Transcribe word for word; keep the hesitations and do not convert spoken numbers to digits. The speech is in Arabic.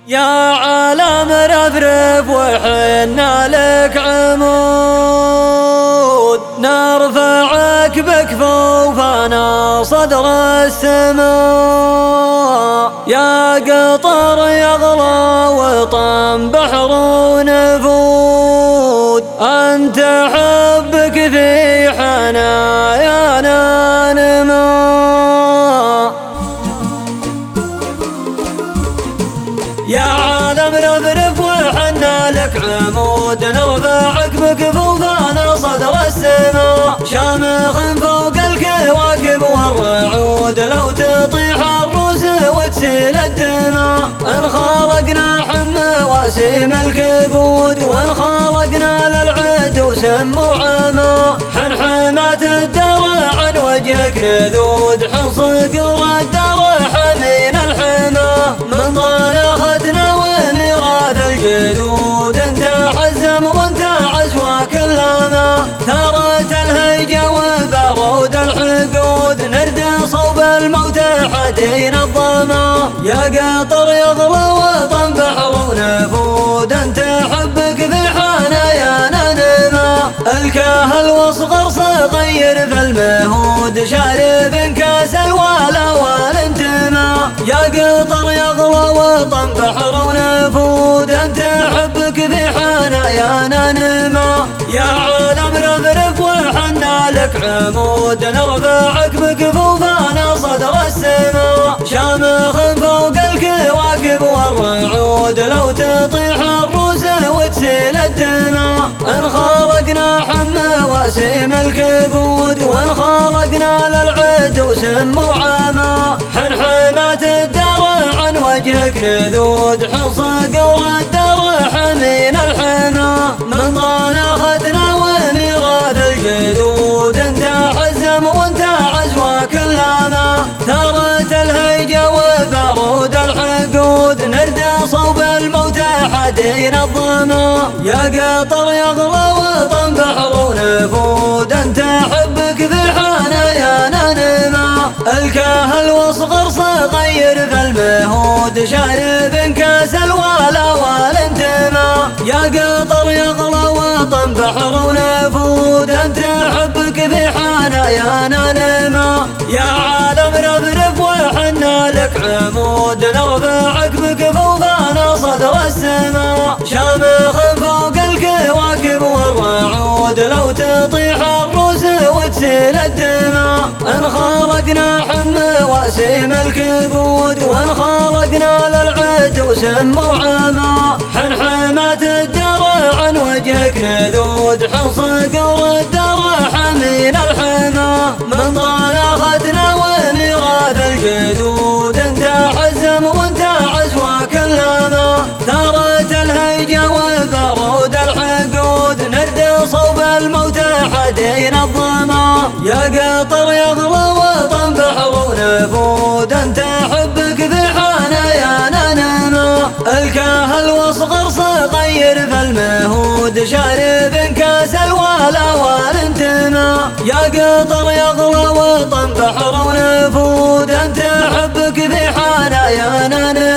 يا عالم رفرف وحنا لك عمود، نرفعك بكفوفنا صدر السماء. يا قطر يغلى وطن بحر ونفود، أنت حبك في حنايانا نما. يا عالم رفرف وحنا لك عمود، نرفعك بكفوفنا صدر السماء. شامخ فوق الكواكب والرعود، لو تطيح الروس وتسيل الدماء. ان خلقنا حنا واسيم الكبود، وان خلقنا للعد وسم وعما. حن حمات الدرع عن وجهك نذود، حن صقر الدرع حمين الحما. من ضايختنا وميراث الجدود، انت عزم وانت عزوى كلنا. ثارت الهيجة وبارود الحقود، نردى صوب الموت حدين الظما. يا قطر يغلى وطن بحر ونفود، انت حبك في حنايانا نما. الكاهل واصغر صغير في المهود، شارب كاس الوالا والانتما. يا قطر يغلى وطن بحر ونفود، انت حبك في حنايانا نما. يا عالم رفرف وحنا لك عمود، نرفعك بكفوفنا صدر السماء. شامخ فوق الكواكب والرعود، لو تطيح الروس وتسيل الدماء. ان خلقنا حنا واسيم الكبود، وان خلقنا للعد وسم وعما. حن حمات الدرع عن وجهك نذود، حن صقر الدرع حمين الحما. من ضايختنا وميراث الجدود، انت عزم وانت عزوى كلنا. ثارت الهيجة وبارود الحقود، نردى صوب الموت حدين الظما. يا قطر يغلى وطن بحر ونفود، انت حبك في حنايانا نما. الكاهل واصغر صغير في المهود، شارب كاس الوالا والانتما. يا قطر يغلى وطن بحر ونفود، انت حبك في حنايانا نما. يا عالم رفرف وحنا لك عمود، نرفعك بكفوفنا صدر السماء. شامخ فوق الكواكب والرعود، لو تطيح الروس وتسيل الدماء. ان خلقنا حنا واسيم الكبود، وان خلقنا للعد وسم وعما. حن حمات الدرع عن وجهك نذود، حن صقر الدرع حمين الحما. من ضايختنا وميراث الجدود، انت عزم وانت عزوى كلنا. ثارت الهيجة وبارود الحقود، نردى صوب الموت حدين الظما. يا قطر يغلى وطن بحر ونفود، انت حبك في حنايانا نما. الكاهل واصغر صغير في المهود، شارب كاس الوالا والانتما. يا قطر يغلى وطن بحر ونفود، انت حبك في حنايانا نما.